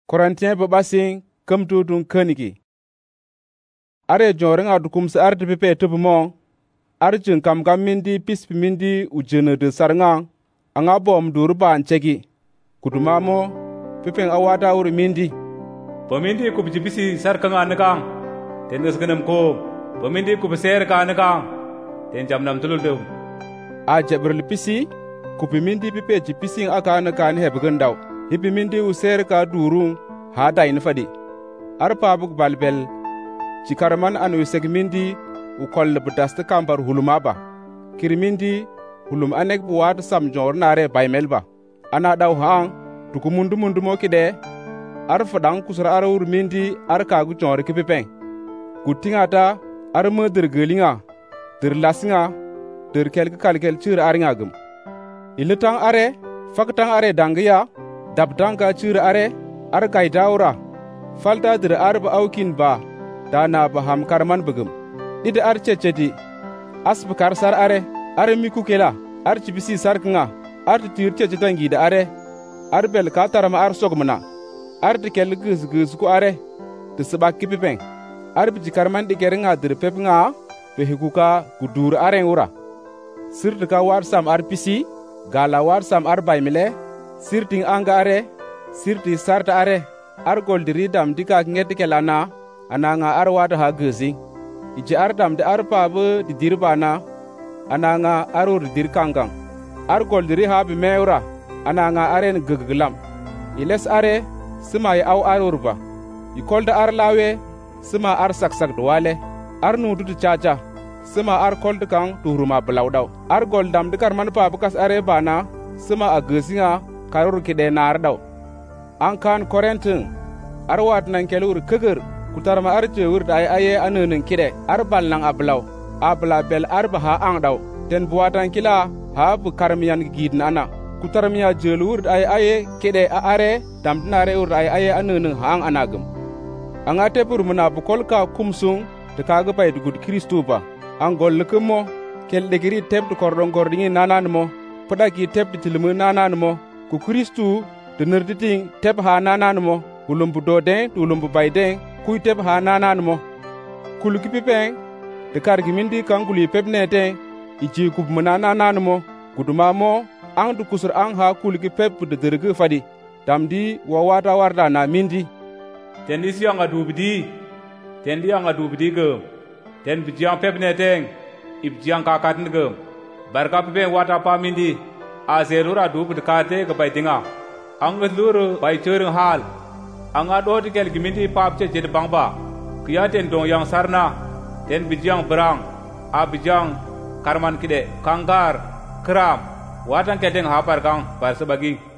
Korintien babasing kem tutun königi. Are joring adukum sa ar tipe tubu mo. Ar jin kam mindi pispi mindi ujene de sarnga. Anga bom durba anchegi. Kuduma mo pipeng awada uri mindi. Pemindi kubjibisi sarkanga nekang. Tendes kenem ko. Pemindi kubser ka nekang. Ten jamnam tululdum. A jabril pisi kupimindi pipe jipising aka nekan hebgendaw. Hipimindi user ka durung hada in fadi. Arpa buk balbel cikarman anu segmindi ukol bedasta kambar hulumaba. Kirimindi hulum anek buat sam jor nare baymelba. Ana daw hang tukumundu mundu mo kide. Ar fadang kusra ara urmindi ar kagu jor kipipeng. Kutingata ar meder gelinga. Der lasinga der kelke kalkel cir aringagum. Iletang are faktang are dangya dabdanga cir are ar gaidaura falta dir arba aukin ba dana baham karman bugum ida ar cecedi asbukar sar are mikukela ar cibisi sarknga ar tir cecetangi da are bel katarama ar sogmana ar dikel guz ku are de sabak kipipeng ar biji karman digeringa dir pepnga behikuka gudur are ura sirtka war sam ar pisi gala war sam ar baymile sirting anga are sirti sarta are ar goldiri dam dika ngeti kelana ananga ar wada ha gezi ije ar dam de ar pabu di dirbana ananga arur dir kangang ar goldiri ha bi meura ananga aren guglam iles are sima ya au arurba ikolda ar lawe sima ar saksak dwale ar nudu de chacha sima ar kolda kang turuma blawdaw ar goldam de karman pabu kas are bana sima a gezinga karur kide nar daw an kan korentin arwat nan kelur keger kutarma arje wurda aye anonin kide arbal nan abla bel arba ha an daw den buatan kila ha bu karmiyan gidna ana kutarmiya jelur aye kide a are damdinare urda aye anonin ha an anagum an ate burmuna bu kolka kumsung de kaga bay dugud kristo ba an gollukmo kel degiri tebdu kordon gordingi nananmo podaki tebdu tilmu nananmo ku kristo de nerditing teb ha nananmo ulumbu doden ulumbu bayden kuy teb ha nananmo kuluki pipeng de kargi mindi kanguli pebnete iji kubmuna nananmo guduma mo ang du kusur ang ha kuluki pep de derge fadi damdi wawata warda na mindi tendi sianga dubdi gum ten bijiang pebnete ibjiang kakatn gum barka pipeng wata pa mindi a zerura dubu de kate ga baydinga ang luru bay chering hal anga do tikel gimindi papche jed bangba kiya ten dong yang sarna ten bijang berang a bijang karman kide kangar kram watan keteng hapar kang bar sebagi